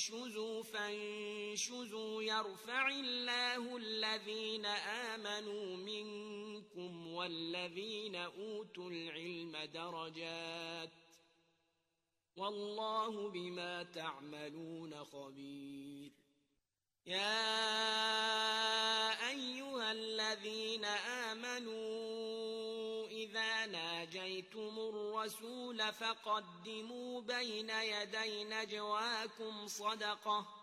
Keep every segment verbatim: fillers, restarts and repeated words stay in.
انشزوا فانشزوا يرفع الله الذين آمنوا منكم والذين أوتوا العلم درجات والله بما تعملون خبير. يا أيها الذين آمنوا إذا ناجيتم الرسول فقدموا بين يدي نجواكم صدقة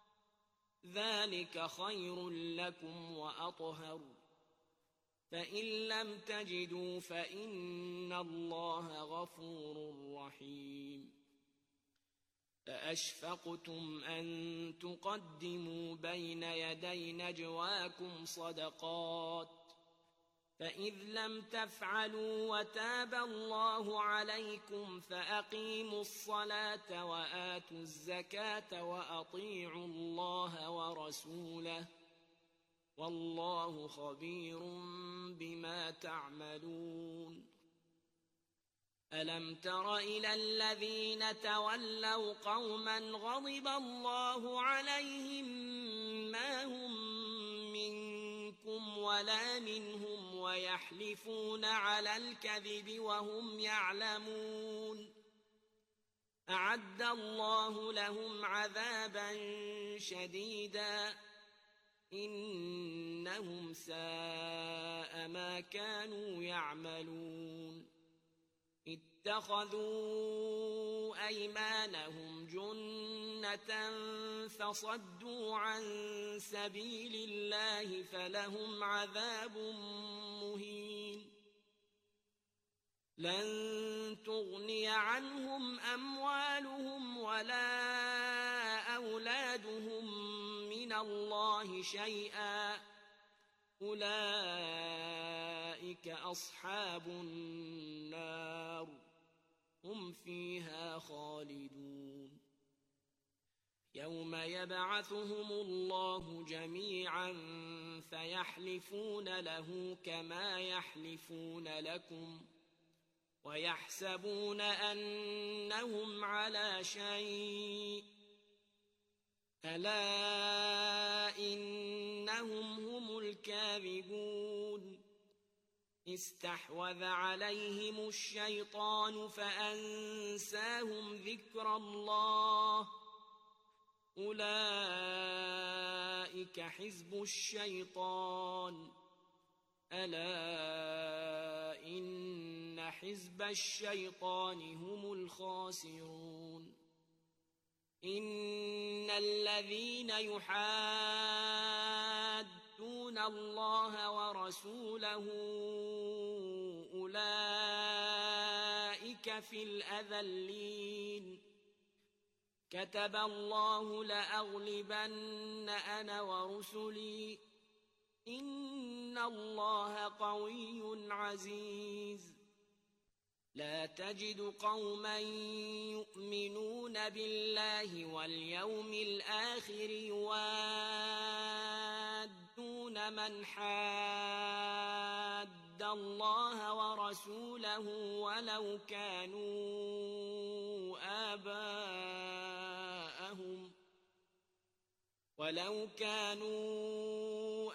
ذلك خير لكم وأطهر فإن لم تجدوا فإن الله غفور رحيم. فأشفقتم أن تقدموا بين يدي نجواكم صدقات فإذ لم تفعلوا وتاب الله عليكم فأقيموا الصلاة وآتوا الزكاة وأطيعوا الله ورسوله والله خبير بما تعملون. ألم تر إلى الذين تولوا قوما غضب الله عليهم ما هم منكم ولا منهم ويحلفون على الكذب وهم يعلمون أعد الله لهم عذابا شديدا إنهم ساء ما كانوا يعملون. اتخذوا أيمانهم جنة فصدوا عن سبيل الله فلهم عذاب مهين. لن تغني عنهم أموالهم ولا أولادهم من الله شيئا أولئك أصحاب النار هم فيها خالدون. يوم يبعثهم الله جميعا فيحلفون له كما يحلفون لكم ويحسبون أنهم على شيء ألا إنهم هم الكاذبون. استحوذ عليهم الشيطان فأنساهم ذكر الله أولئك حزب الشيطان ألا إن حزب الشيطان هم الخاسرون. إن الذين يحادون الله ورسوله أولئك في الأذلين. كتب الله لأغلبن أنا ورسلي إن الله قوي عزيز. لا تجد قوما يؤمنون بالله واليوم الآخر يوادون من حاد الله ورسوله ولو كانوا آباءهم ولو كانوا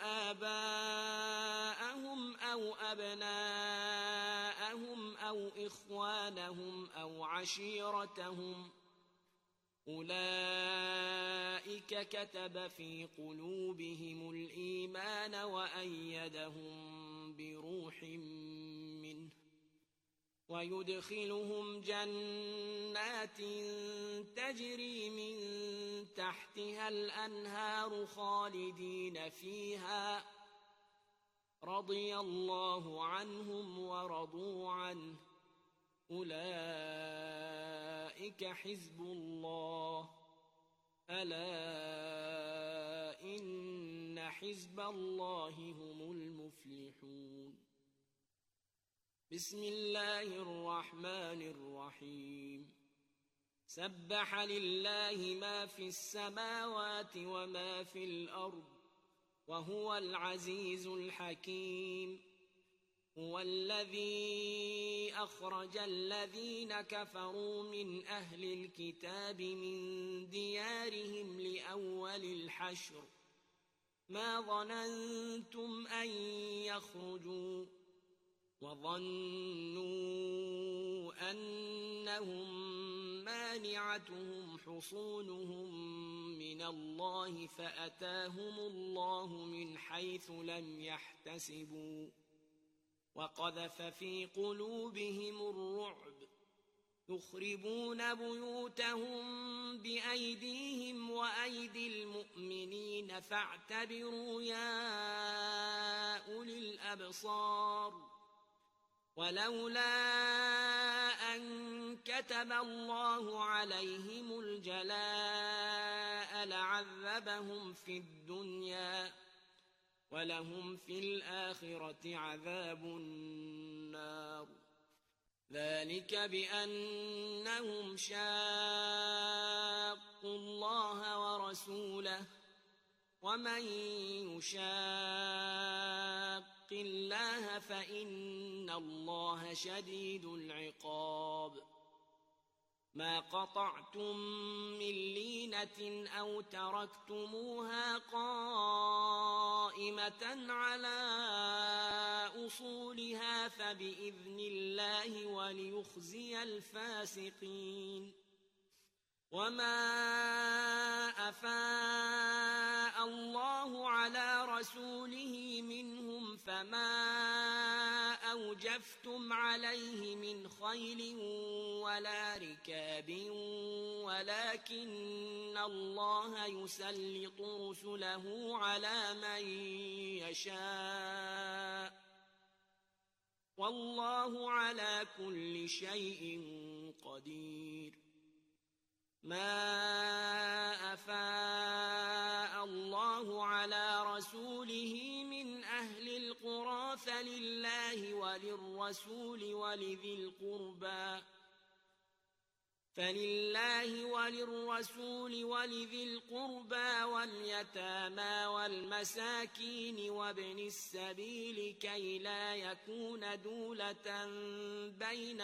آباءهم أو أبناءهم أو إخوانهم أو عشيرتهم أولئك كتب في قلوبهم الإيمان وأيدهم بروح منه ويدخلهم جنات تجري من تحتها الأنهار خالدين فيها رضي الله عنهم ورضوا عنه أولئك حزب الله ألا إن حزب الله هم المفلحون. بسم الله الرحمن الرحيم. سبح لله ما في السماوات وما في الأرض وهو العزيز الحكيم. هو الذي أخرج الذين كفروا من أهل الكتاب من ديارهم أول الحشر ما ظننتم أن يخرجوا وظنوا أنهم مانعتهم حصونهم من الله فأتاهم الله من حيث لم يحتسبوا وقذف في قلوبهم الرعب يخربون بيوتهم بأيديهم وأيدي المؤمنين فاعتبروا يا أولي الأبصار ولولا أن كتب الله عليهم الجلاء لعذبهم في الدنيا ولهم في الآخرة عذاب النار ذلك بأنهم شاقوا الله ورسوله ومن يشاق الله فإن الله شديد العقاب ما قطعتم من لينة أو تركتموها قائمة على أصولها فبإذن الله وليخزي الفاسقين وما أفاء الله على رسوله منهم فما أوجفتم عليه من خيل ولا ركاب ولكن الله يسلط رسله على من يشاء والله على كل شيء قدير ما أفاء الله على رسوله من أهل القرى فلله وللرسول ولذي القربى فلله وللرسول ولذي القربى واليتامى والمساكين وابن السبيل كي لا يكون دولة بين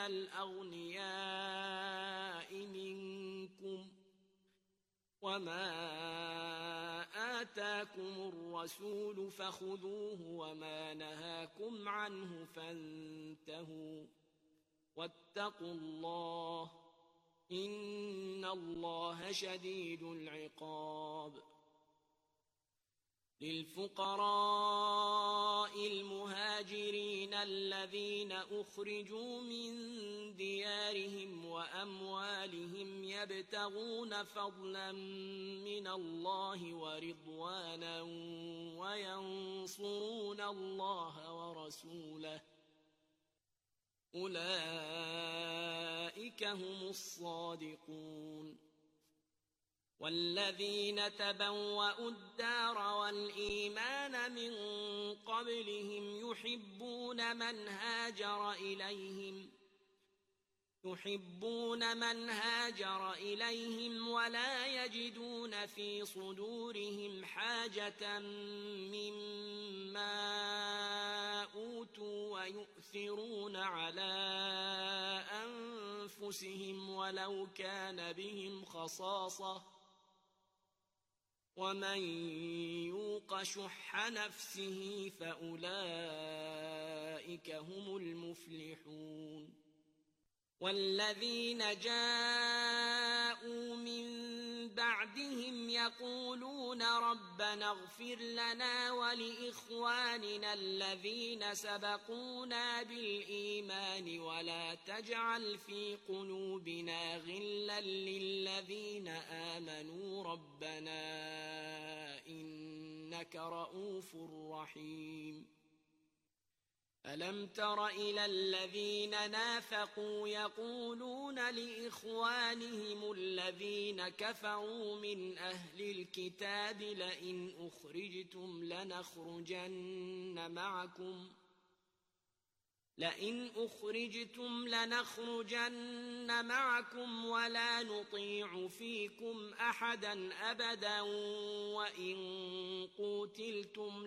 الأغنياء منكم وما آتاكم الرسول فخذوه وما نهاكم عنه فانتهوا واتقوا الله إن الله شديد العقاب للفقراء المهاجرين الذين أخرجوا من ديارهم وأموالهم يبتغون فضلا من الله ورضوانا وينصرون الله ورسوله أولئك هم الصادقون والذين تبوأوا الدار والإيمان من قبلهم يحبون من هاجر إليهم يحبون من هاجر إليهم ولا يجدون في صدورهم حاجة مما أوتوا ويؤثرون على أنفسهم ولو كان بهم خصاصة ومن يوق شح نفسه فأولئك هم المفلحون والذين جاءوا من بعدهم يقولون ربنا اغفر لنا ولإخواننا الذين سبقونا بالإيمان ولا تجعل في قلوبنا غلا للذين آمنوا ربنا إنك رؤوف رحيم ألم تر إلى الذين نافقوا يقولون لإخوانهم الذين كفروا من أهل الكتاب لئن أخرجتم لنخرجن معكم لئن أخرجتم لنخرجن معكم ولا نطيع فيكم أحدا أبدا وإن قوتلتم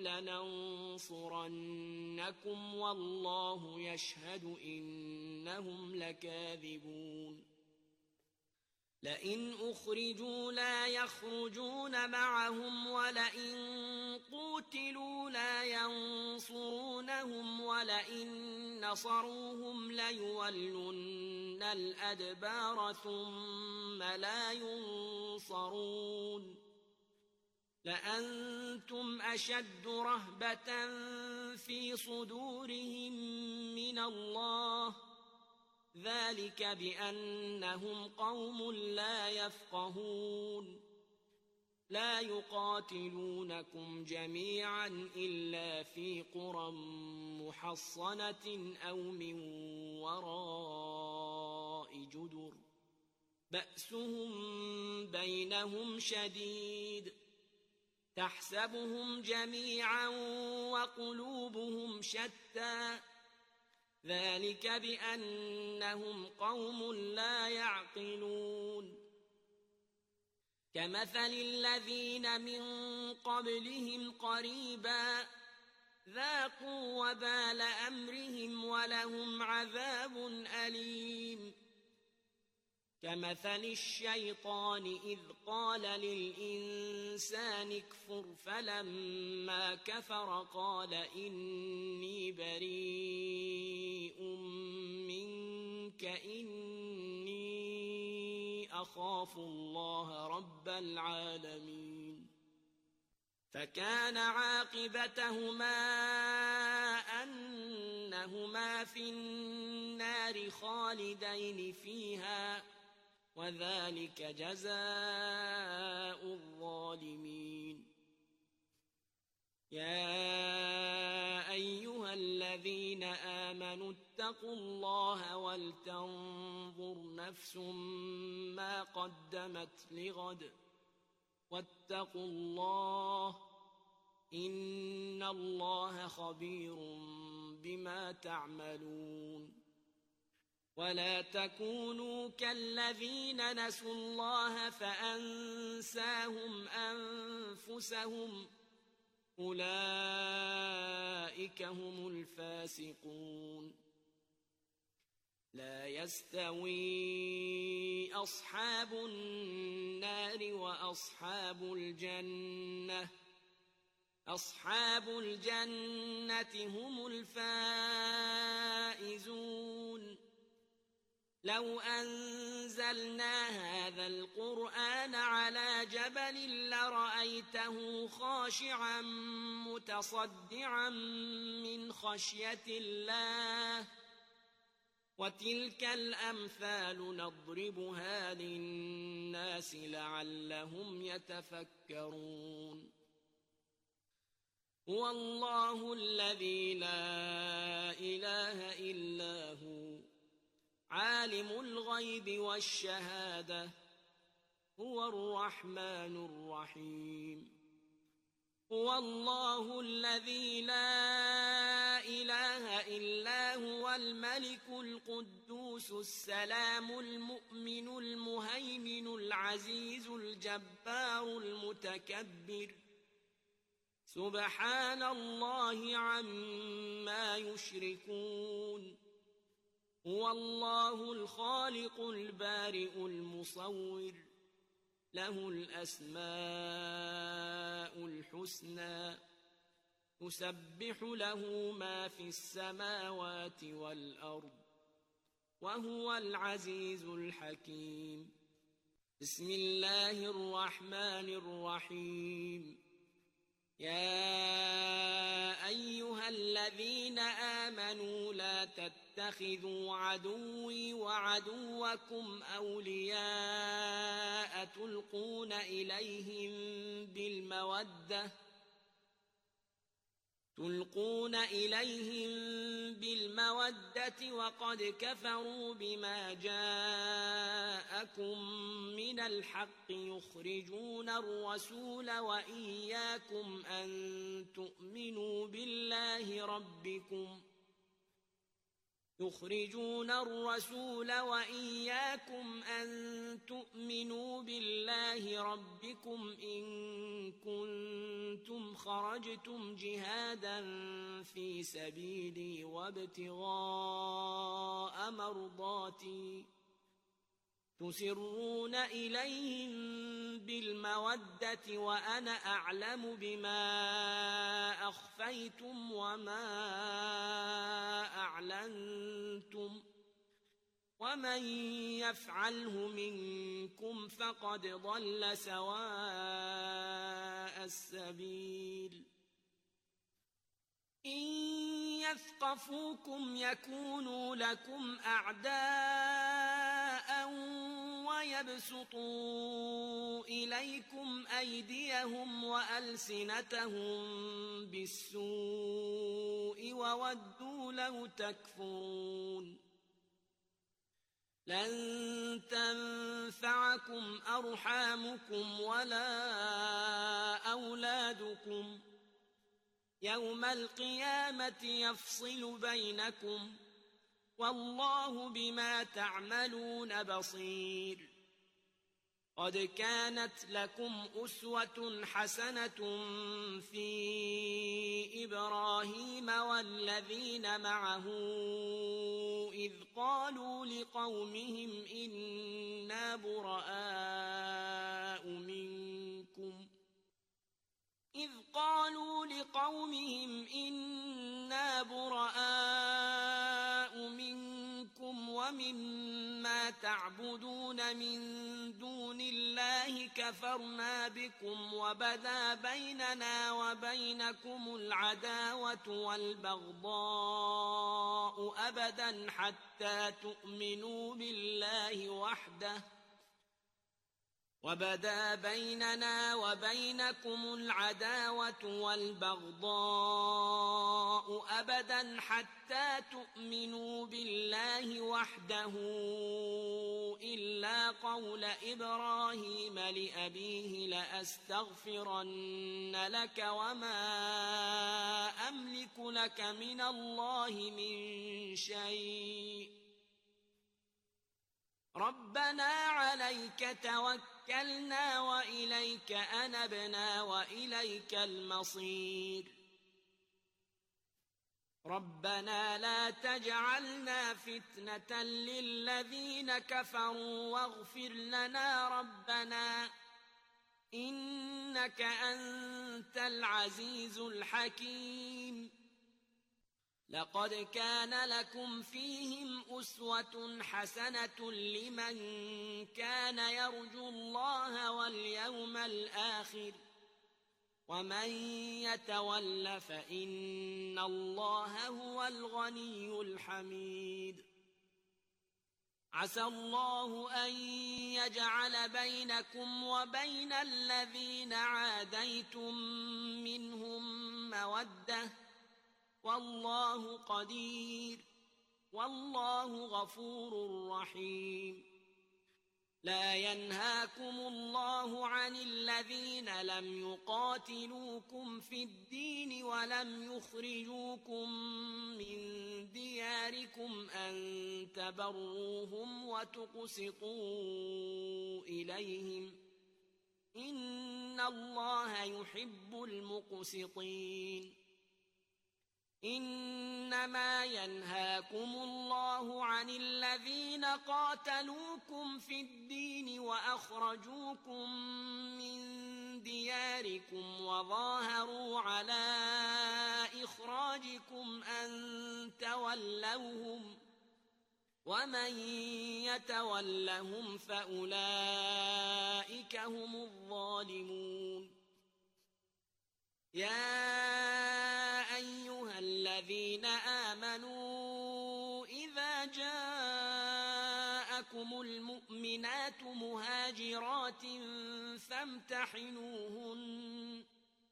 لننصرنكم والله يشهد إنهم لكاذبون لئن أخرجوا لا يخرجون معهم ولئن قوتلوا لا ينصرونهم ولئن نصروهم ليولن الأدبار ثم لا ينصرون لأنتم أشد رهبة في صدورهم من الله ذلك بأنهم قوم لا يفقهون لا يقاتلونكم جميعا إلا في قرى محصنة أو من وراء جدر بأسهم بينهم شديد تحسبهم جميعا وقلوبهم شتى ذلك بأنهم قوم لا يعقلون كمثل الذين من قبلهم قريبا ذاقوا وبال أمرهم ولهم عذاب أليم كمثل الشيطان إذ قال للإنسان اكفر فلما كفر قال إني بريء منك إني أخاف الله رب العالمين فكان عاقبتهما أنهما في النار خالدين فيها وذلك جزاء الظالمين يا أيها الذين آمنوا اتقوا الله ولتنظر نفس ما قدمت لغد واتقوا الله إن الله خبير بما تعملون ولا تكونوا كالذين نسوا الله فأنساهم أنفسهم أولئك هم الفاسقون لا يستوي أصحاب النار وأصحاب الجنة أصحاب الجنة هم الفائزون لو أنزلنا هذا القرآن على جبل لرأيته خاشعا متصدعا من خشية الله وتلك الأمثال نضربها للناس لعلهم يتفكرون هو الله الذي لا إله إلا هو عالم الغيب والشهادة هو الرحمن الرحيم هو الله الذي لا إله إلا هو الملك القدوس السلام المؤمن المهيمن العزيز الجبار المتكبر سبحان الله عما يشركون هو الله الخالق البارئ المصور له الأسماء الحسنى يسبح له ما في السماوات والأرض وهو العزيز الحكيم بسم الله الرحمن الرحيم يا أيها الذين آمنوا لا تتخذوا عدوي وعدوكم أولياء تلقون إليهم بالمودة تلقون إليهم بالمودة وقد كفروا بما جاءكم من الحق يخرجون الرسول وإياكم أن تؤمنوا بالله ربكم يخرجون الرسول وإياكم أن تؤمنوا بالله ربكم إن كنتم خرجتم جهادا في سبيلي وابتغاء مرضاتي تسرون إليهم بالمودة وأنا أعلم بما أخفيتم وما أعلنتم ومن يفعله منكم فقد ضل سواء السبيل إن يثقفوكم يكونوا لكم أعداء ويبسطوا إليكم أيديهم وألسنتهم بالسوء وودوا لو تكفرون لن تنفعكم أرحامكم ولا أولادكم يوم القيامة يفصل بينكم والله بما تعملون بصير قد كانت لكم أسوة حسنة في إبراهيم والذين معه إذ قالوا لقومهم إنا براء منكم إذ قالوا لقومهم إنا براء منكم ومما تعبدون من دون الله كفرنا بكم وبدا بيننا وبينكم العداوة والبغضاء أبدا حتى تؤمنوا بالله وحده وبدا بيننا وبينكم العداوة والبغضاء أبدا حتى تؤمنوا بالله وحده إلا قول إبراهيم لأبيه لأستغفرن لك وما أملك لك من الله من شيء ربنا عليك توكلنا وإليك أنبنا وإليك المصير ربنا لا تجعلنا فتنة للذين كفروا واغفر لنا ربنا إنك أنت العزيز الحكيم لقد كان لكم فيهم أسوة حسنة لمن كان يرجو الله واليوم الآخر ومن يتول فإن الله هو الغني الحميد عسى الله أن يجعل بينكم وبين الذين عاديتم منهم مودة والله قدير والله غفور رحيم لا ينهاكم الله عن الذين لم يقاتلوكم في الدين ولم يخرجوكم من دياركم أن تبروهم وتقسطوا إليهم إن الله يحب المقسطين إنما ينهاكم الله عن الذين قاتلوكم في الدين وأخرجوكم من دياركم وظاهروا على إخراجكم أن تولوهم ومن يتولهم فأولئك هم الظالمون يا أيها الذين آمنوا إذا جاءكم المؤمنات مهاجرات فامتحنوهن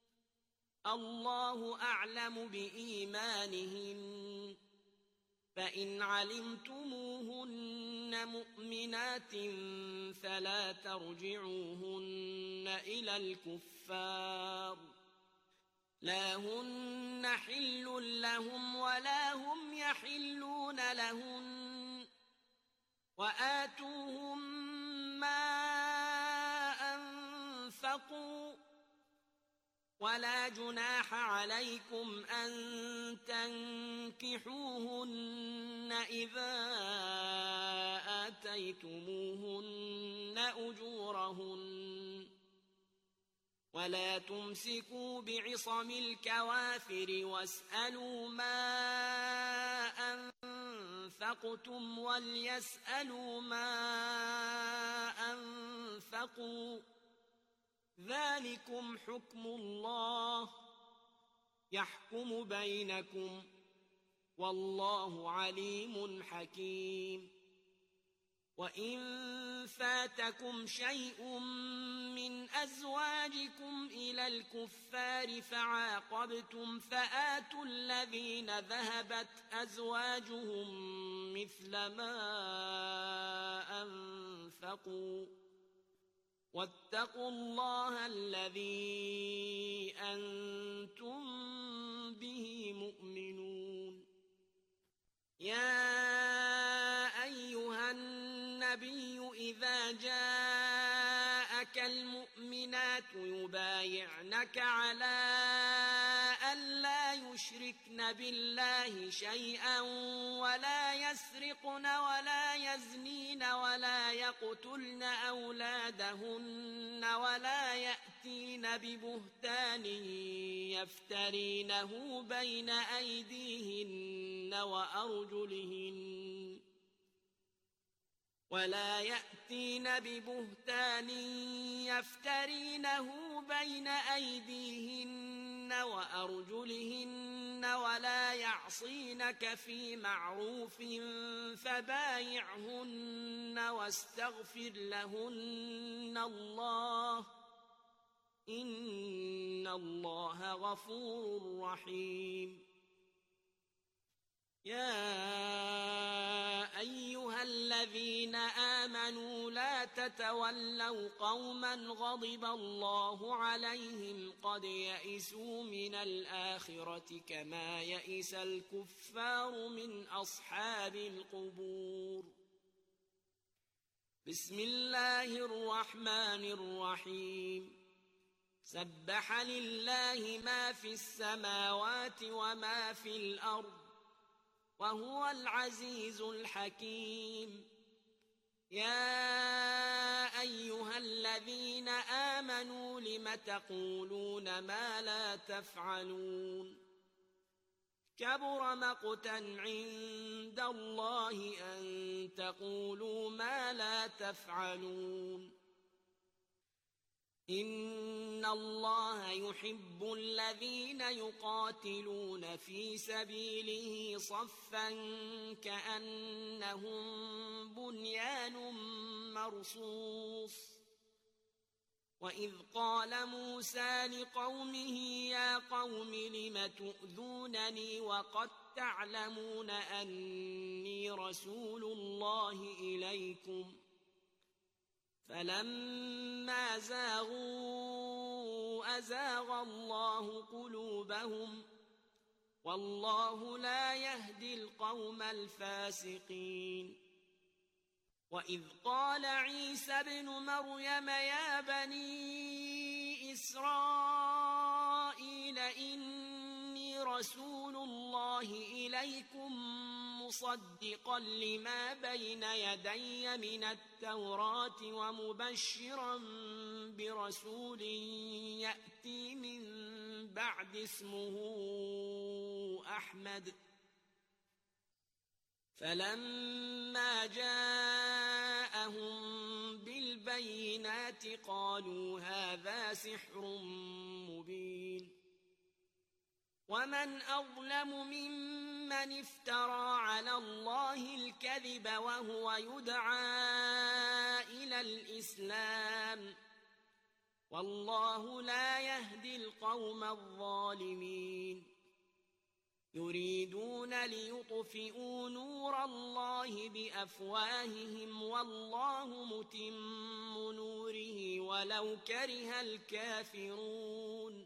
الله أعلم بإيمانهن فإن علمتموهن مؤمنات فلا ترجعوهن إلى الكفار لا هن حل لهم ولا هم يحلون لهن وآتوهم ما أنفقوا ولا جناح عليكم أن تنكحوهن إذا آتيتموهن أجورهن ولا تمسكوا بعصم الكوافر واسألوا ما أنفقتم وليسألوا ما أنفقوا ذلكم حكم الله يحكم بينكم والله عليم حكيم. وإن فاتكم شيء من أزواجكم إلى الكفار فعاقبتم فآتوا الذين ذهبت أزواجهم مثل ما أنفقوا واتقوا الله الذي أنتم به مؤمنون. يا أيها النبي إذا جاءك المؤمنات يبايعنك على أن لا يشركن بالله شيئا ولا يسرقن ولا يزنين ولا يقتلن أولادهن ولا يأتين ببهتان يفترينه بين أيديهن وأرجلهن ولا يأتين ببهتان يفترينه بين أيديهن وأرجلهن ولا يعصينك في معروف فبايعهن واستغفر لهن الله إن الله غفور رحيم. يا أيها الذين آمنوا لا تتولوا قوما غضب الله عليهم قد يئسوا من الآخرة كما يئس الكفار من أصحاب القبور. بسم الله الرحمن الرحيم. سبح لله ما في السماوات وما في الأرض وهو العزيز الحكيم. يا أيها الذين آمنوا لم تقولون ما لا تفعلون كبر مقتا عند الله أن تقولوا ما لا تفعلون. إن الله يحب الذين يقاتلون في سبيله صفا كأنهم بنيان مرصوص. وإذ قال موسى لقومه يا قوم لم تؤذونني وقد تعلمون أني رسول الله إليكم فلما زاغوا أزاغ الله قلوبهم والله لا يهدي القوم الفاسقين. وإذ قال عيسى ابن مريم يا بني إسرائيل إني رسول الله إليكم مصدقا لما بين يدي من التوراة ومبشرا برسول يأتي من بعد اسمه أحمد. فلما جاءهم بالبينات قالوا هذا سحر مبين. ومن أظلم ممن افترى على الله الكذب وهو يدعى إلى الإسلام والله لا يهدي القوم الظالمين. يريدون ليطفئوا نور الله بأفواههم والله متم نوره ولو كره الكافرون.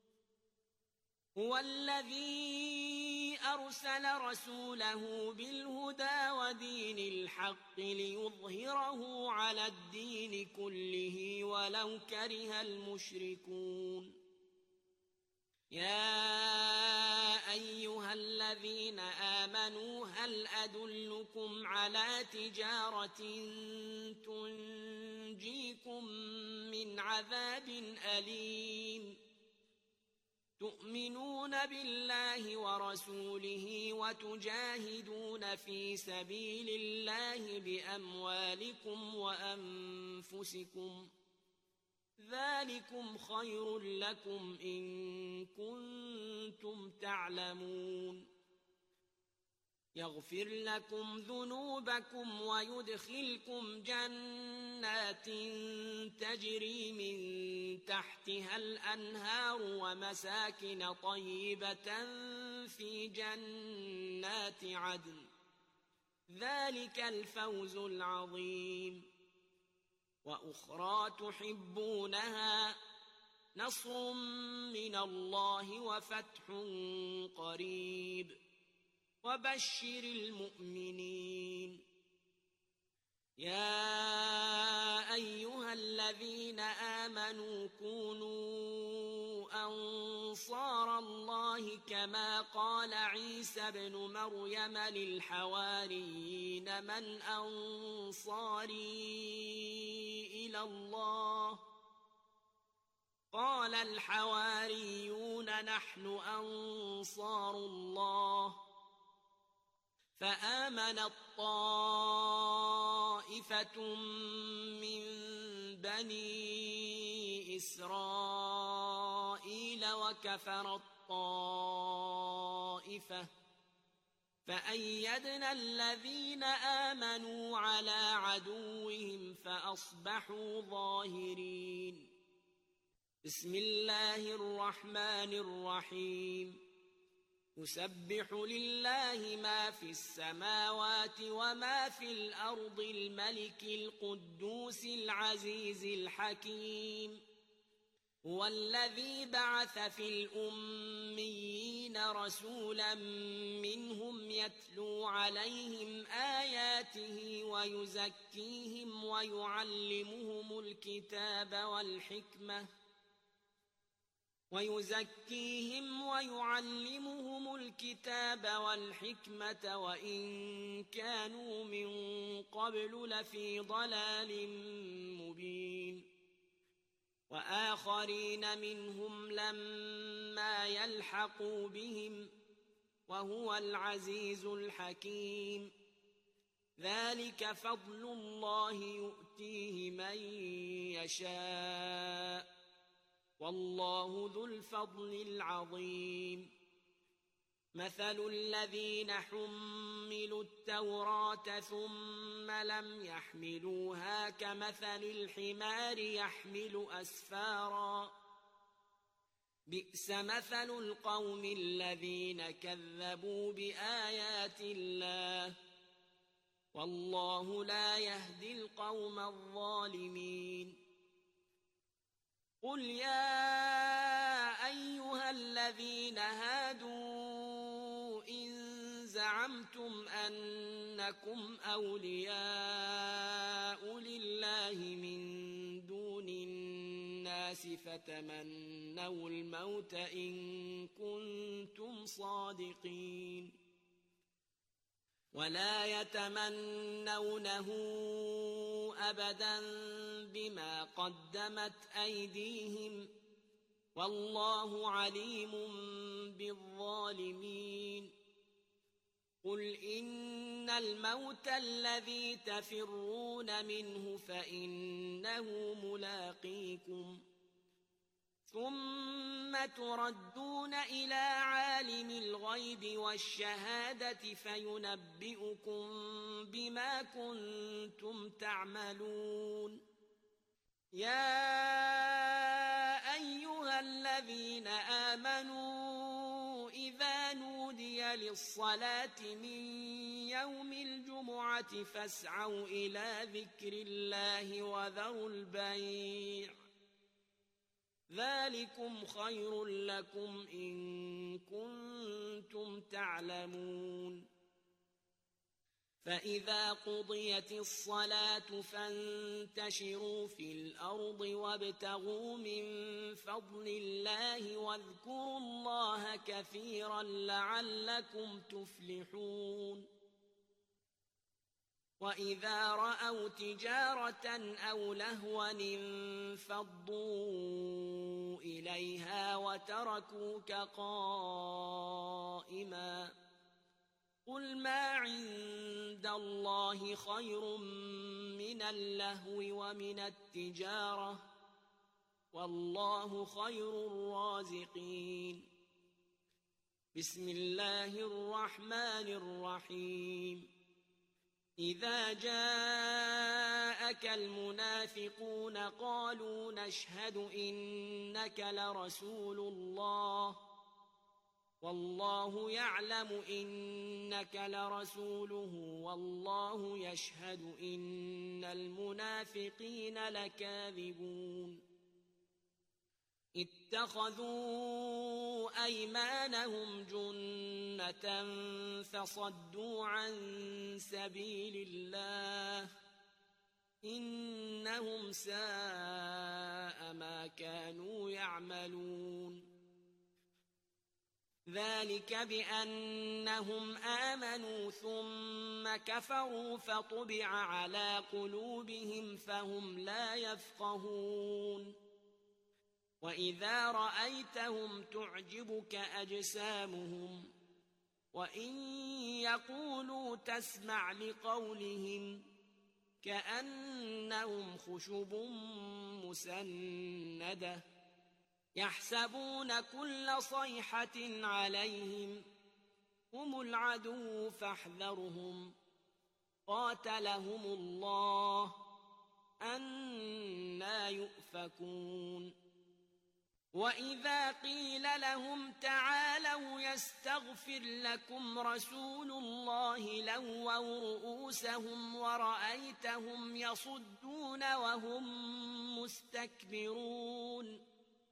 هو الذي أرسل رسوله بالهدى ودين الحق ليظهره على الدين كله ولو كره المشركون. يا أيها الذين آمنوا هل أدلكم على تجارة تنجيكم من عذاب أليم تؤمنون بالله ورسوله وتجاهدون في سبيل الله بأموالكم وأنفسكم ذلكم خير لكم إن كنتم تعلمون يغفر لكم ذنوبكم ويدخلكم جنات تجري من تحتها الأنهار ومساكن طيبة في جنات عدن ذلك الفوز العظيم وأخرى تحبونها نصر من الله وفتح قريب وبشر المؤمنين يا أيها الذين آمنوا كونوا أنصار الله كما قال عيسى ابن مريم للحواريين من أنصاري إلى الله قال الحواريون نحن أنصار الله فآمنت طائفة من بني إسرائيل وكفرت طائفة فأيدنا الذين آمنوا على عدوهم فأصبحوا ظاهرين بسم الله الرحمن الرحيم يسبح لله ما في السماوات وما في الأرض الملك القدوس العزيز الحكيم هو الذي بعث في الأميين رسولا منهم يتلو عليهم آياته ويزكيهم ويعلمهم الكتاب والحكمة ويزكيهم ويعلمهم الكتاب والحكمة وإن كانوا من قبل لفي ضلال مبين وآخرين منهم لما يلحقوا بهم وهو العزيز الحكيم ذلك فضل الله يؤتيه من يشاء والله ذو الفضل العظيم مثل الذين حملوا التوراة ثم لم يحملوها كمثل الحمار يحمل أسفارا بئس مثل القوم الذين كذبوا بآيات الله والله لا يهدي القوم الظالمين قل يا أيها الذين هادوا إن زعمتم أنكم أولياء لله من دون الناس فتمنوا الموت إن كنتم صادقين ولا يتمنونه أبدا بما قدمت أيديهم والله عليم بالظالمين قل إن الموت الذي تفرون منه فإنه ملاقيكم ثم تردون إلى عالم الغيب والشهادة فينبئكم بما كنتم تعملون يا أيها الذين آمنوا إذا نودي للصلاة من يوم الجمعة فاسعوا إلى ذكر الله وذروا البيع ذلكم خير لكم إن كنتم تعلمون فإذا قضيت الصلاة فانتشروا في الأرض وابتغوا من فضل الله واذكروا الله كثيرا لعلكم تفلحون وإذا رأوا تجارة أو لهوا انفضوا إليها وتركوك قائما قل ما عند الله خير من اللهو ومن التجارة والله خير الرازقين بسم الله الرحمن الرحيم إذا جاءك المنافقون قالوا نشهد إنك لرسول الله والله يعلم إنك لرسوله والله يشهد إن المنافقين لكاذبون اتخذوا أيمانهم جنة فصدوا عن سبيل الله إنهم ساء ما كانوا يعملون ذلك بأنهم آمنوا ثم كفروا فطبع على قلوبهم فهم لا يفقهون وإذا رأيتهم تعجبك أجسامهم وإن يقولوا تسمع لقولهم كأنهم خشب مسندة يحسبون كل صيحة عليهم هم العدو فاحذرهم قاتلهم الله أنى يؤفكون وإذا قيل لهم تعالوا يستغفر لكم رسول الله لووا رؤوسهم ورأيتهم يصدون وهم مستكبرون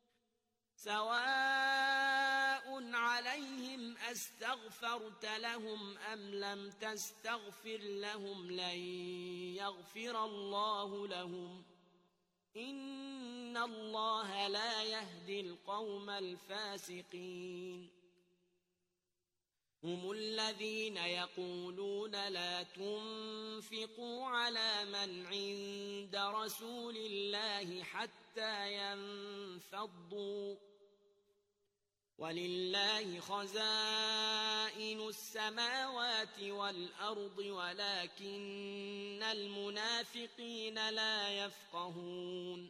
سواء عليهم أستغفرت لهم أم لم تستغفر لهم لن يغفر الله لهم إن الله لا يهدي القوم الفاسقين هم الذين يقولون لا تنفقوا على من عند رسول الله حتى ينفضوا ولله خزائن السماوات والأرض ولكن المنافقين لا يفقهون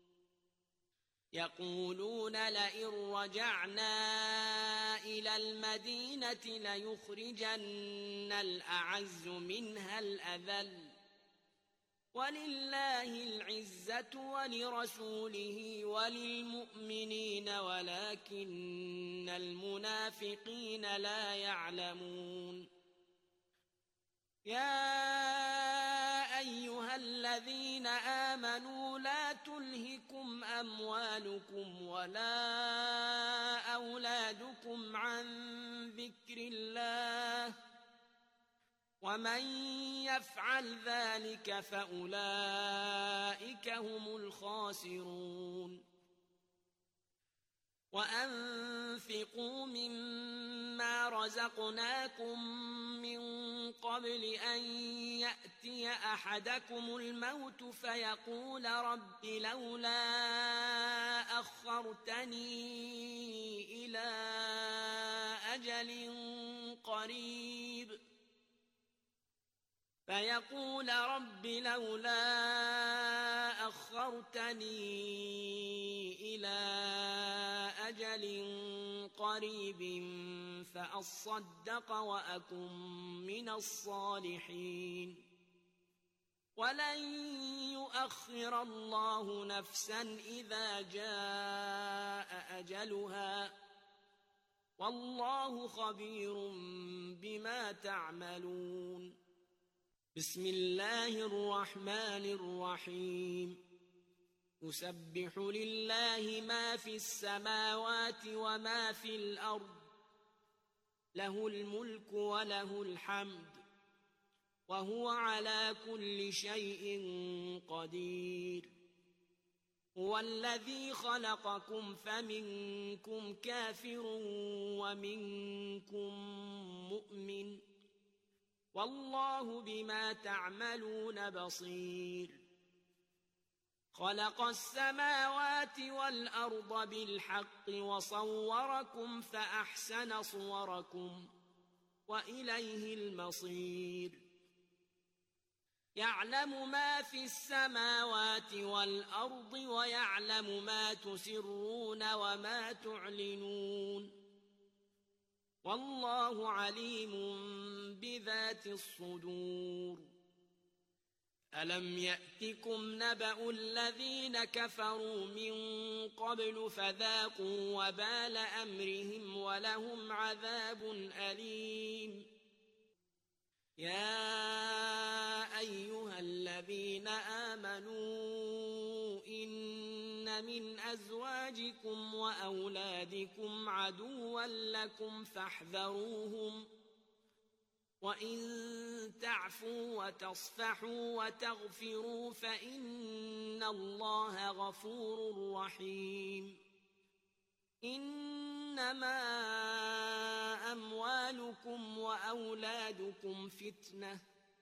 يقولون لئن رجعنا إلى المدينة ليخرجن الأعز منها الأذل ولله العزة ولرسوله وللمؤمنين ولكن المنافقين لا يعلمون يا أيها الذين آمنوا لا تلهكم أموالكم ولا أولادكم عن ذكر الله ومن يفعل ذلك فأولئك هم الخاسرون وأنفقوا مما رزقناكم من قبل أن يأتي أحدكم الموت فيقول رب لولا أخرتني إلى أجل قريب فيقول رب لولا أخرتني إلى أجل قريب فأصدق وأكن من الصالحين ولن يؤخر الله نفسا إذا جاء أجلها والله خبير بما تعملون بسم الله الرحمن الرحيم يسبح لله ما في السماوات وما في الأرض له الملك وله الحمد وهو على كل شيء قدير. هو الذي خلقكم فمنكم كافر ومنكم مؤمن، والله بما تعملون بصير. خلق السماوات والأرض بالحق وصوركم فأحسن صوركم وإليه المصير. يعلم ما في السماوات والأرض ويعلم ما تسرون وما تعلنون، والله عليم بذات الصدور. ألم يأتكم نبأ الذين كفروا من قبل فذاقوا وبال أمرهم ولهم عذاب أليم. يا أيها الذين آمنوا إن من أزواجكم وأولادكم عدوا لكم فاحذروهم، وإن تعفوا وتصفحوا وتغفروا فإن الله غفور رحيم. إنما أموالكم وأولادكم فتنة،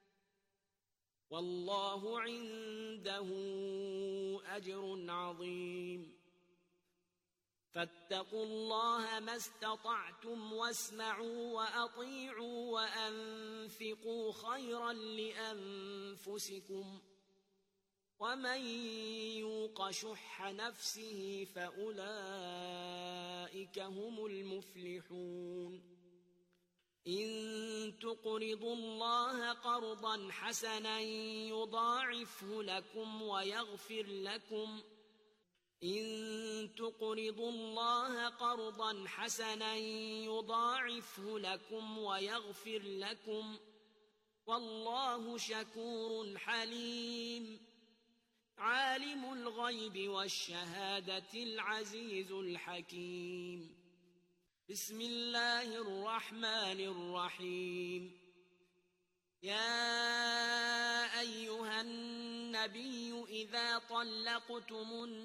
والله عنده أجر عظيم. فاتقوا الله ما استطعتم واسمعوا وأطيعوا وأنفقوا خيرا لأنفسكم، ومن يوق شح نفسه فأولئك هم المفلحون. إن تقرضوا الله قرضا حسنا يضاعفه لكم ويغفر لكم إن تقرضوا الله قرضا حسنا يضاعفه لكم ويغفر لكم والله شكور حليم. عالم الغيب والشهادة العزيز الحكيم. بسم الله الرحمن الرحيم. يا أيها النبي إذا طلقتم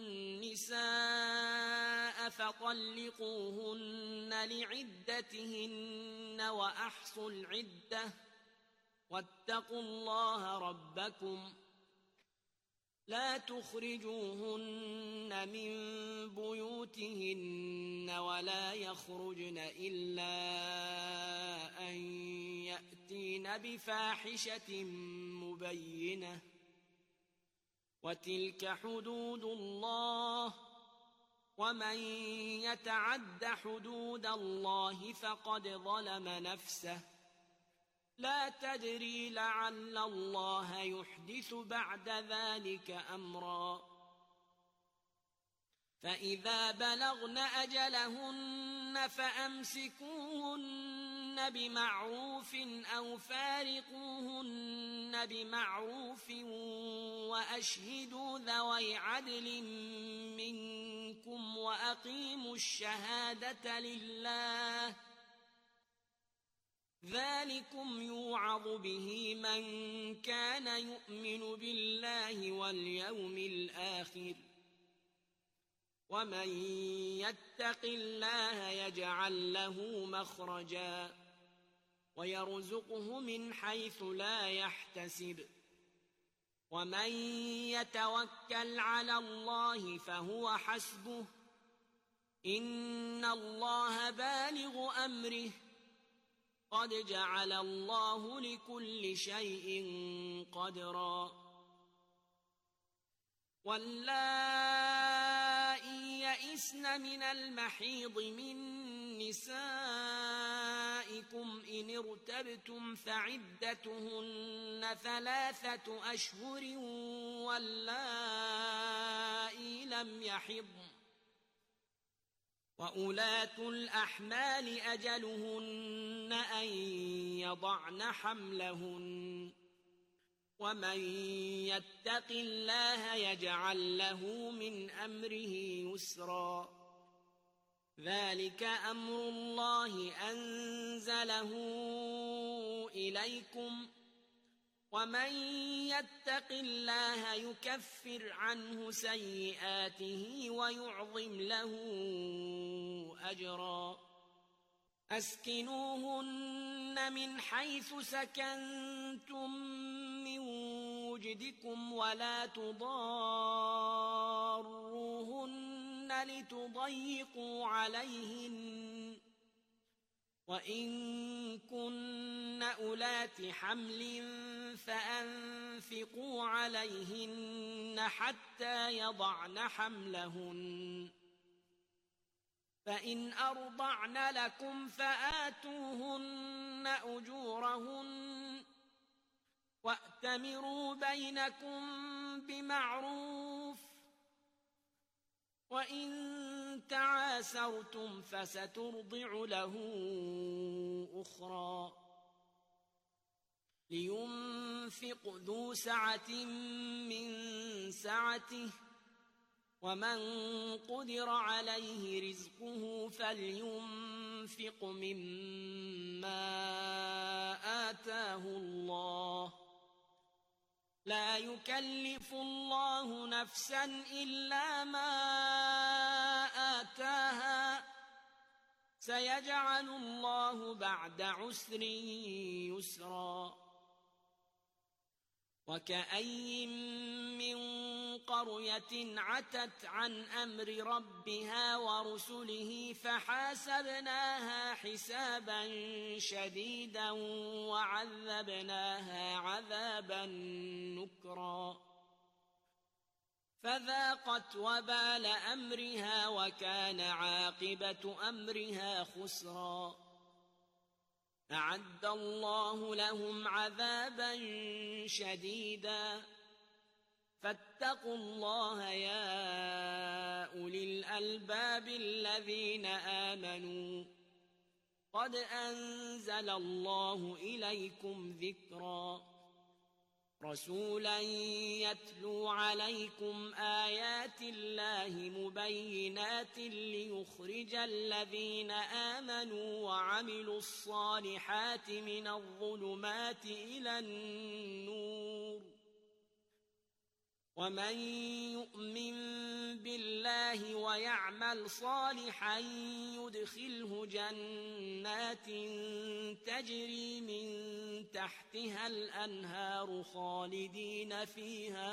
النساء فطلقوهن لعدتهن وأحصوا العدة واتقوا الله ربكم لا تخرجوهن من بيوتهن ولا يخرجن إلا أن يأتين بفاحشة مبينة، وتلك حدود الله، ومن يتعد حدود الله فقد ظلم نفسه، لا تدري لعل الله يحدث بعد ذلك أمرا. فإذا بلغن أجلهن فأمسكوهن بمعروف أو فارقوهن بمعروف وأشهدوا ذوي عدل منكم وأقيموا الشهادة لله، ذلكم يوعظ به من كان يؤمن بالله واليوم الآخر، ومن يتق الله يجعل له مخرجا ويرزقه من حيث لا يحتسب، ومن يتوكل على الله فهو حسبه، إن الله بالغ أمره، قد جعل الله لكل شيء قدرا. واللائي يئسن من المحيض من نسائكم إن ارتبتم فعدتهن ثلاثة أشهر واللائي لم يحضن، وأولاة الأحمال أجلهن أن يضعن حملهن، ومن يتق الله يجعل له من أمره يسرا. ذلك أمر الله أنزله إليكم، ومن يتق الله يكفر عنه سيئاته ويعظم له أجرا أسكنوهن من حيث سكنتم من وجدكم ولا تضاروهن لتضيقوا عليهن وإن كن أولات حمل فأنفقوا عليهن حتى يضعن حملهن فإن أرضعن لكم فآتوهن أجورهن وأتمروا بينكم بمعروف وإن تعاسرتم فسترضع له أخرى لينفق ذو سعة من سعته ومن قدر عليه رزقه فلينفق مما آتاه الله لا يكلف الله نفسا إلا ما آتاها سيجعل الله بعد عسر يسرا وكأي من قرية عتت عن أمر ربها ورسله فحاسبناها حسابا شديدا وعذبناها عذابا نكرا فذاقت وبال أمرها وكان عاقبة أمرها خسرا أعد الله لهم عذابا شديدا فاتقوا الله يا أولي الألباب الذين آمنوا قد أنزل الله إليكم ذكرا رسولا يتلو عليكم آيات الله مبينات ليخرج الذين آمنوا وعملوا الصالحات من الظلمات إلى النور ومن يؤمن بالله ويعمل صالحا يدخله جنات تجري من تحتها الأنهار خالدين فيها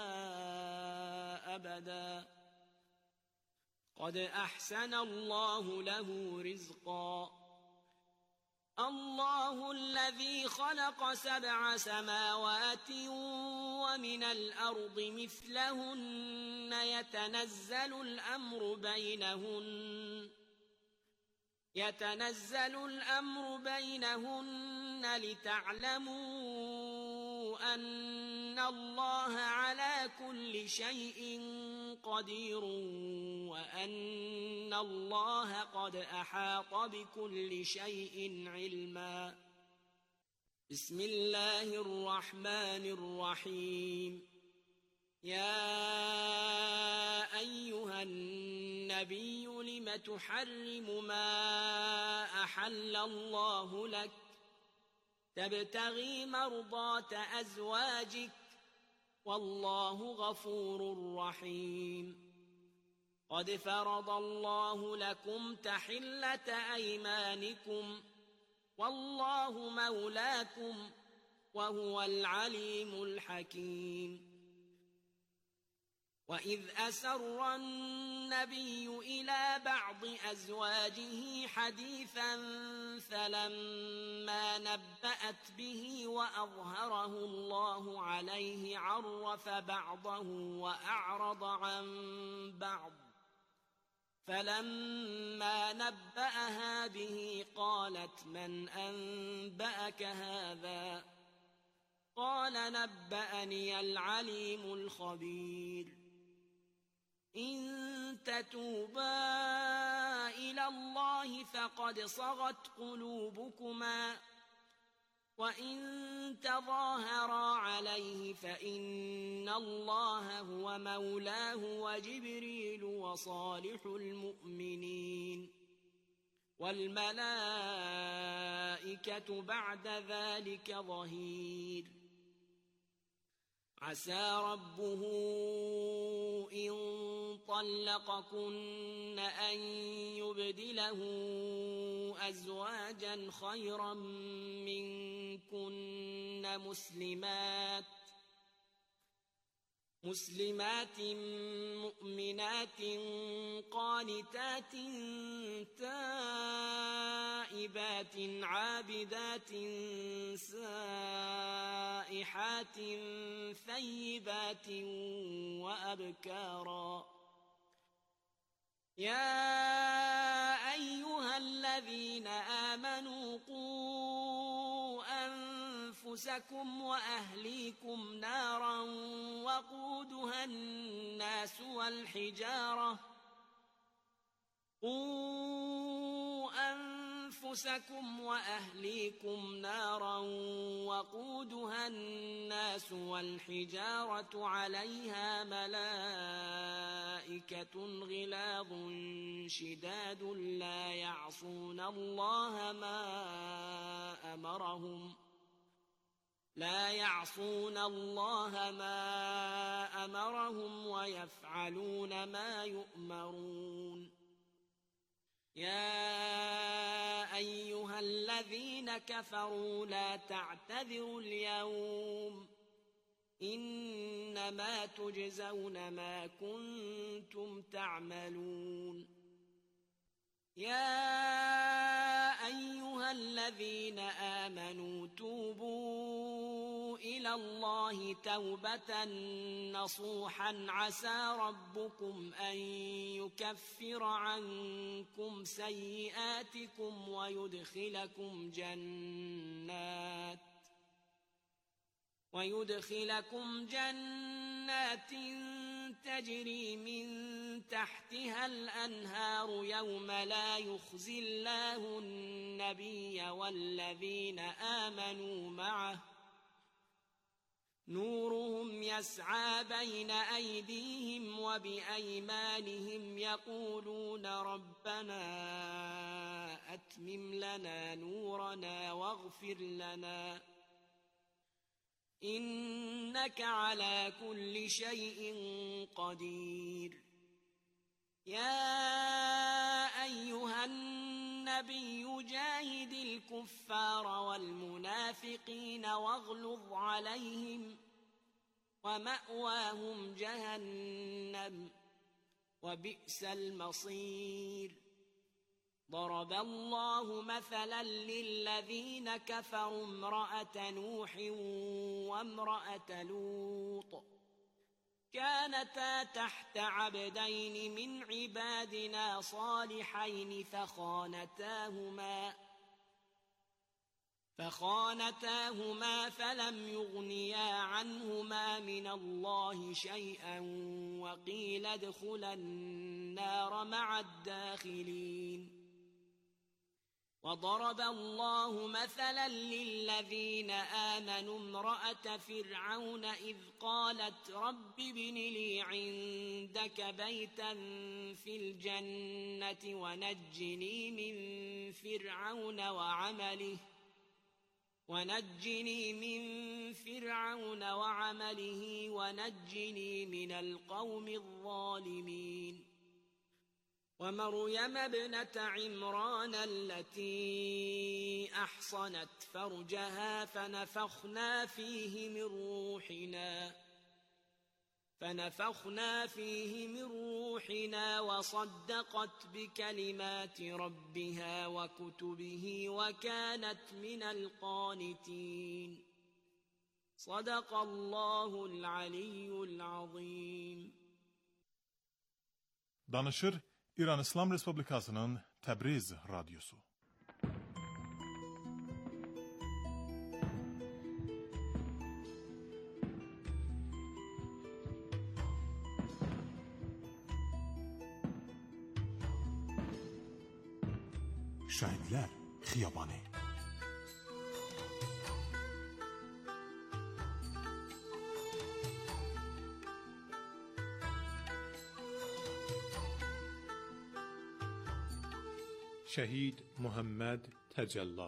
أبدا قد أحسن الله له رزقا الله الذي خلق سبع سماوات ومن الأرض مثلهن يتنزل الأمر بينهن يتنزل الأمر بينهن لتعلموا أن الله على كل شيء قدير وأن الله قد أحاط بكل شيء علما بسم الله الرحمن الرحيم يا أيها النبي لم تحرم ما أحل الله لك تبتغي مرضات أزواجك والله غفور رحيم قد فرض الله لكم تحلة أيمانكم والله مولاكم وهو العليم الحكيم وإذ أسر النبي إلى بعض أزواجه حديثا فلما نبأت به وأظهره الله عليه عرف بعضه وأعرض عن بعض فلما نبأها به قالت من أنبأك هذا قال نبأني العليم الخبير إن تتوبا إلى الله فقد صغت قلوبكما وإن تظاهرا عليه فإن الله هو مولاه وجبريل وصالح المؤمنين والملائكة بعد ذلك ظهير عسى ربه إن طلقكن أن يبدله أزواجا خيرا منكن مسلمات مسلمات مؤمنات قانتات تائبات عابدات سائحات ثيبات وأبكارا. يا أيها الذين آمنوا قوا أنفسكم وأهليكم نارا وقودها الناس والحجارة قوا أنفسكم وأهليكم نارا وقودها الناس والحجارة عليها ملائكة غلاظ شداد لا يعصون الله ما أمرهم لا يعصون الله ما أمرهم ويفعلون ما يؤمرون. يا أيها الذين كفروا لا تعتذروا اليوم إنما تجزون ما كنتم تعملون. يا أيها الذين آمنوا توبوا إلى الله توبة نصوحا عسى ربكم أن يكفر عنكم سيئاتكم ويدخلكم جنات ويدخلكم جنات تجري من تحتها الأنهار يوم لا يخزي الله النبي والذين آمنوا معه نورهم يسعى بين أيديهم وبأيمانهم يقولون ربنا أتمم لنا نورنا واغفر لنا إنك على كل شيء قدير. يا أيها النبي جاهد الكفار والمنافقين واغلظ عليهم ومأواهم جهنم وبئس المصير. ضرب الله مثلا للذين كفروا امرأة نوح وامرأة لوط كانتا تحت عبدين من عبادنا صالحين فخانتاهما فخانتاهما فلم يغنيا عنهما من الله شيئا وقيل ادخلا النار مع الداخلين. وضرب الله مثلا للذين آمنوا امرأة فرعون إذ قالت رب ابن لي عندك بيتا في الجنة ونجني من فرعون وعمله ونجني من فرعون وعمله ونجني من القوم الظالمين. ومريم ابنة عمران التي أحصنت فرجها فنفخنا فيه من روحنا فنفخنا فيه من روحنا وصدقت بكلمات ربها وكتبه وكانت من القانتين. صدق الله العلي العظيم. Danışır İran İslam Respublikası'nın Təbriz Radyosu. Şehitler Xiyabanı. شهید محمد تجلا.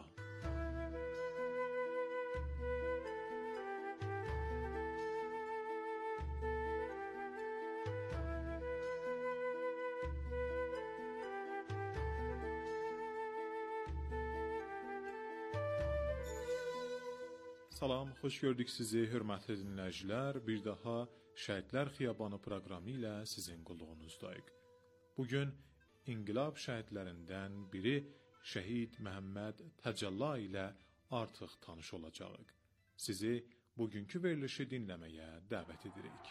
Salam, xoş gördük sizi, hörmətli dinləyicilər. Bir daha Şəhidlər Xiyabanı proqramı ilə sizin qulluğunuzdayıq. Bugün İnqilab şəhidlərindən biri Şəhid Məhəmməd Təcəlla ilə artıq tanış olacağıq. Sizi bugünkü verilişi dinləməyə dəvət edirik.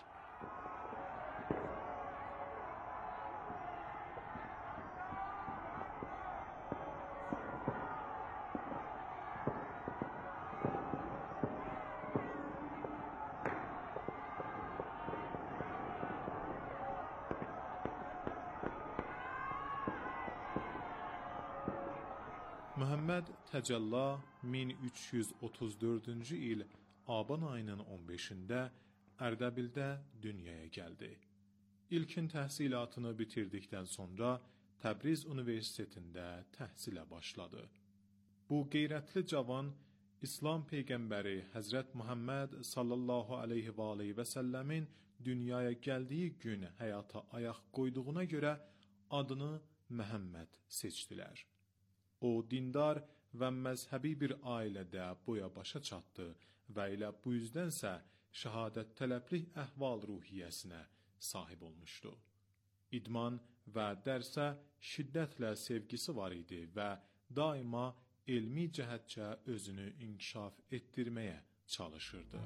Məhəmməd Təcəlla min üç yüz otuz dördüncü il Aban ayının on beşində Ərdəbildə dünyaya gəldi. İlkin təhsilatını bitirdikdən sonra Təbriz Universitetində təhsilə başladı. Bu qeyrətli cavan İslam Peyğəmbəri Həzrət Muhammed sallallahu aleyhi və aleyhi və səlləmin dünyaya gəldiyi gün həyata ayaq qoyduğuna görə adını Məhəmməd seçdilər. O, dindar və məzhəbi bir ailədə boya başa çatdı və elə bu yüzdənsə şəhadət tələblik əhval-ruhiyyəsinə sahib olmuşdu. İdman və dərsə şiddətlə sevgisi var idi və daima elmi cəhətcə özünü inkişaf etdirməyə çalışırdı.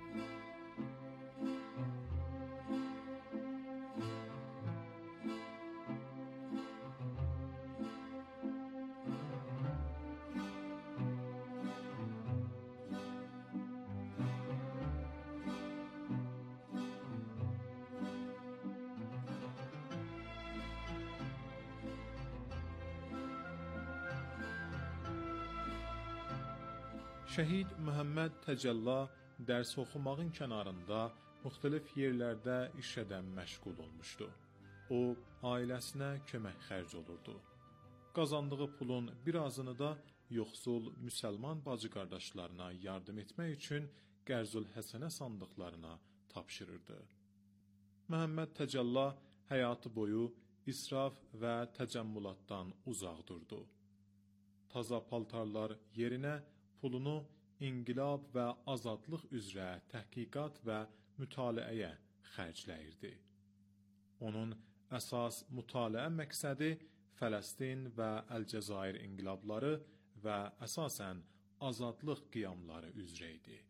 Şəhid Məhəmməd Təcəlla dərs oxumağın kənarında müxtəlif yerlərdə işədən məşğul olmuşdu. O, ailəsinə kömək xərc olurdu. Qazandığı pulun birazını da yoxsul müsəlman bacı qardaşlarına yardım etmək üçün Qərzul Həsənə sandıqlarına tapşırırdı. Məhəmməd Təcəlla həyatı boyu israf və təcəmmülatdan uzaq durdu. Taza paltarlar yerinə pulunu inqilab və azadlıq üzrə təhqiqat və mütaliəyə xərcləyirdi. Onun əsas mütaliə məqsədi Fələstin və Əlcəzair inqilabları və əsasən azadlıq qiyamları üzrə idi.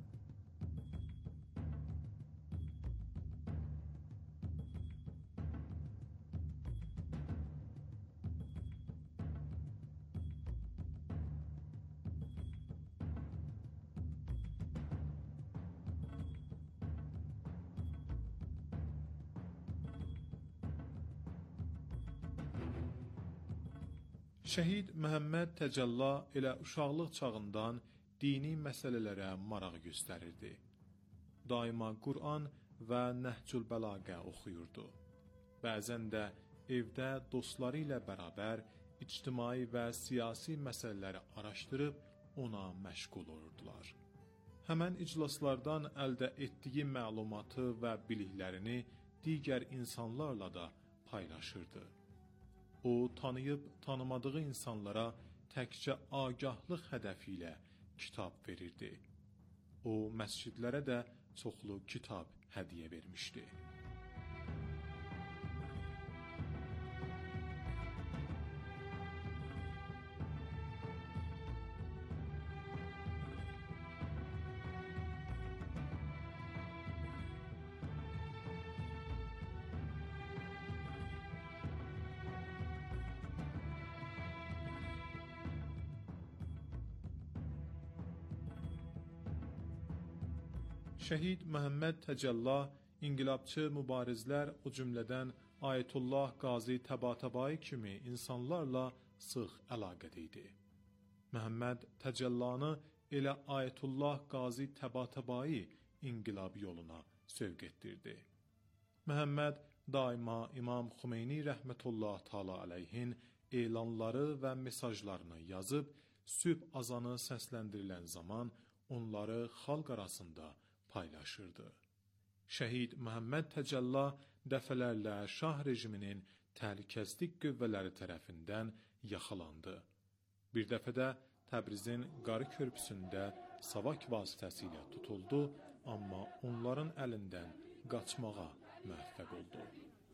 Şəhid Məhəmməd Təcəlla elə uşaqlıq çağından dini məsələlərə maraq göstərirdi. Daima Qur'an və Nəhcül Bəlağə oxuyurdu. Bəzən də evdə dostları ilə bərabər ictimai və siyasi məsələləri araşdırıb ona məşğul olurdular. Həmən iclaslardan əldə etdiyi məlumatı və biliklərini digər insanlarla da paylaşırdı. O, tanıyıb tanımadığı insanlara təkcə agahlıq hədəfi ilə kitab verirdi. O, məscidlərə də çoxlu kitab hədiyyə vermişdi. Şəhid Məhəmməd Təcəlla inqilabçı mübarizlər, o cümlədən Ayətullah Qazi Təbatəbai kimi insanlarla sıx əlaqədə idi. Məhəmməd Təcəllanı elə Ayətullah Qazi Təbatəbai inqilab yoluna sövq etdirdi. Məhəmməd daima İmam Xümeyni rəhmətullah təala əleyhin elanları və mesajlarını yazıb, sübh azanı səsləndirilən zaman onları xalq arasında paylaşırdı. Şəhid Məhəmməd Təcəlla dəfələrlə şah rejiminin təhlükəsizlik qüvvələri tərəfindən yaxalandı. Bir dəfə də Təbrizin Qarı körpüsündə savak vasitəsilə tutuldu, amma onların əlindən qaçmağa müvəffəq oldu.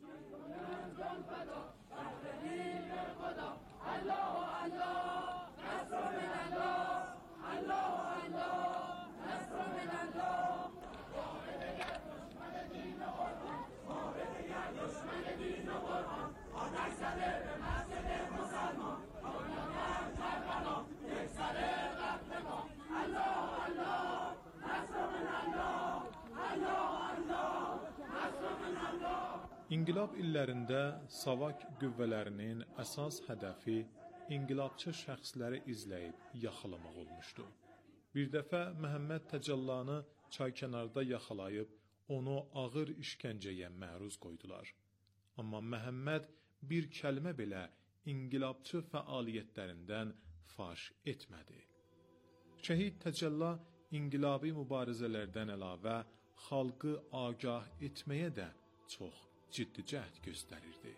İnqilab illərində savak qüvvələrinin əsas hədəfi inqilabçı şəxsləri izləyib yaxalamaq olmuşdu. Bir dəfə Məhəmməd Təcəllanı çaykənarda yaxalayıb onu ağır işgəncəyə məruz qoydular. Amma Məhəmməd bir kəlmə belə inqilabçı fəaliyyətlərindən faş etmədi. Şəhid Təcəlla inqilabi mübarizələrdən əlavə xalqı agah etməyə də çox ciddi cəhd göstərirdi.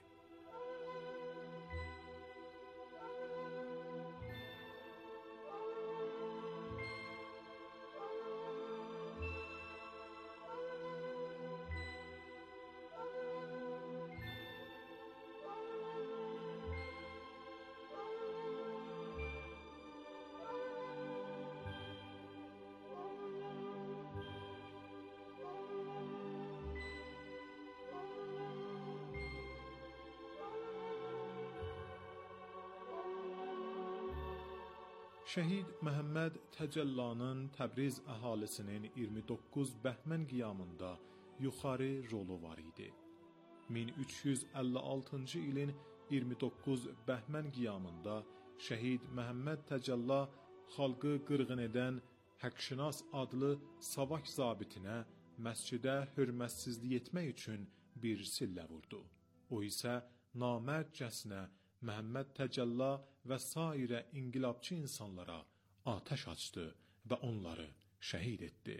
Şəhid Məhəmməd Təcəllanın Təbriz əhalisinin iyirmi doqquz bəhmən qiyamında yuxarı rolu var idi. min üç yüz əlli altıncı ilin iyirmi doqquz bəhmən qiyamında Şəhid Məhəmməd Təcəlla xalqı qırğın edən Həqqşinas adlı savak zabitinə məscidə hörmətsizlik etmək üçün bir sillə vurdu. O isə namərdcəsinə Məhəmməd Təcəlla və sairə inqilabçı insanlara atəş açdı və onları şəhid etdi.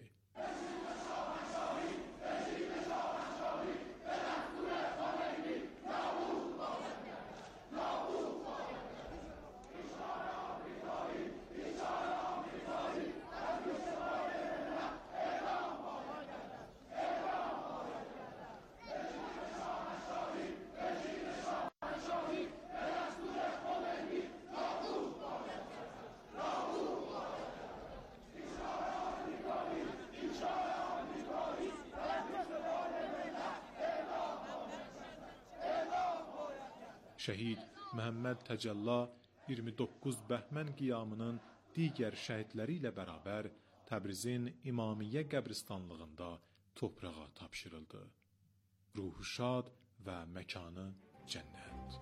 Şəhid Məhəmməd Təcəlla iyirmi doqquz bəhmən qiyamının digər şəhidləri ilə bərabər Təbrizin İmamiyyə qəbristanlığında torpağa tapşırıldı. Ruhu şad və məkanı cənnət.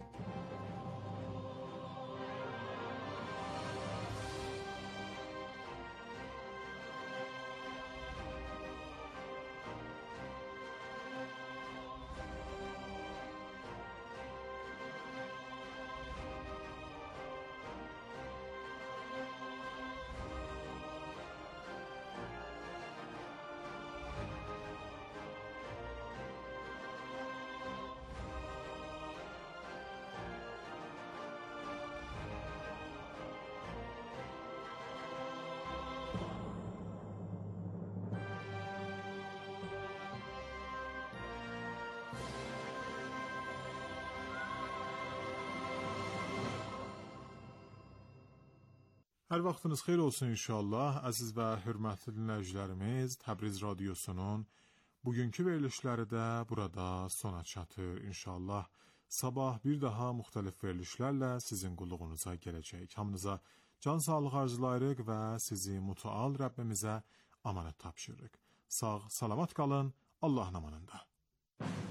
Hər vaxtınız xeyir olsun inşallah, əziz və hörmətli dinləyicilərimiz. Təbriz Radiosunun bugünkü verilişləri də burada sona çatır inşallah. Sabah bir daha müxtəlif verilişlərlə sizin qulluğunuza gələcək. Hamınıza can sağlığı arzulayırıq və sizi mütəal Rəbbimizə amanət tapşırırıq. Sağ, salamat qalın, Allahın amanında.